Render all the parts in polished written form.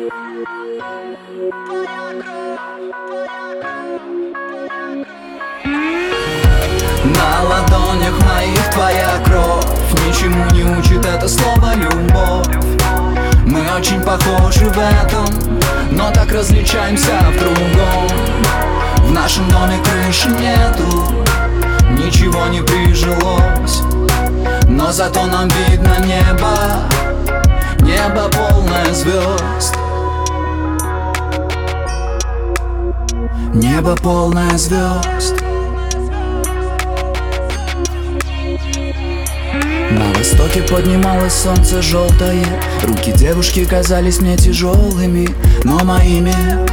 На ладонях моих твоя кровь, ничему не учит это слово любовь. Мы очень похожи в этом, но так различаемся в другом. В нашем доме крыши нету, ничего не прижилось, но зато нам видно небо, небо полное звезд. Небо полное звезд. На востоке поднималось солнце желтое, руки девушки казались мне тяжелыми, но моими.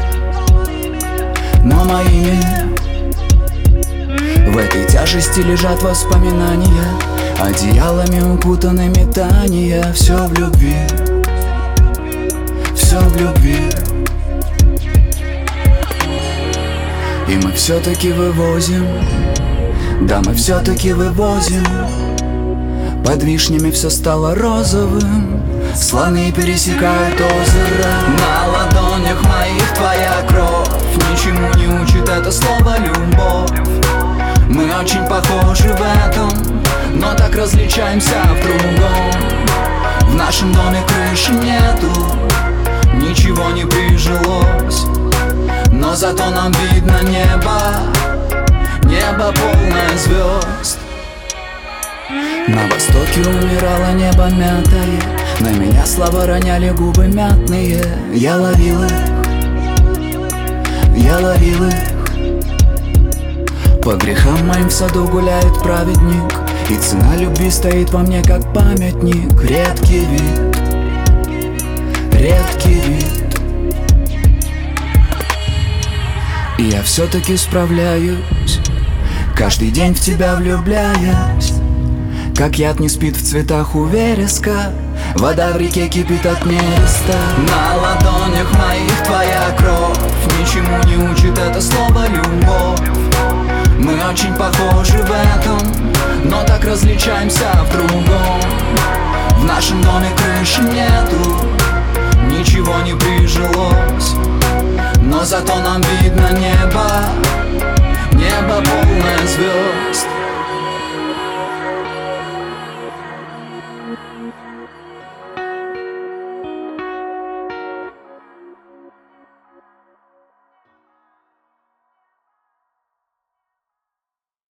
В этой тяжести лежат воспоминания, одеялами укутаны метания. Все в любви, все в любви. И мы все-таки вывозим, да, мы все-таки вывозим. Под вишнями все стало розовым, слоны пересекают озеро. На ладонях моих твоя кровь, ничему не учит это слово любовь. Мы очень похожи в этом, но так различаемся в другом. В нашем доме крыши нету, ничего не прижилось, но зато нам видно небо, небо полное звезд. На востоке умирало небо мятое, на меня слова роняли губы мятные. Я ловил их, я ловил их. По грехам моим в саду гуляет праведник, и цена любви стоит во мне как памятник. Редкий вид, редкий вид. И я все-таки справляюсь, каждый день в тебя влюбляюсь. Как яд не спит в цветах у вереска, вода в реке кипит от нереста. На ладонях моих твоя кровь, ничему не учит это слово любовь. Мы очень похожи в этом, но так различаемся в другом. В нашем доме крыши нету, ничего не прижилось, но зато нам видно небо, небо полное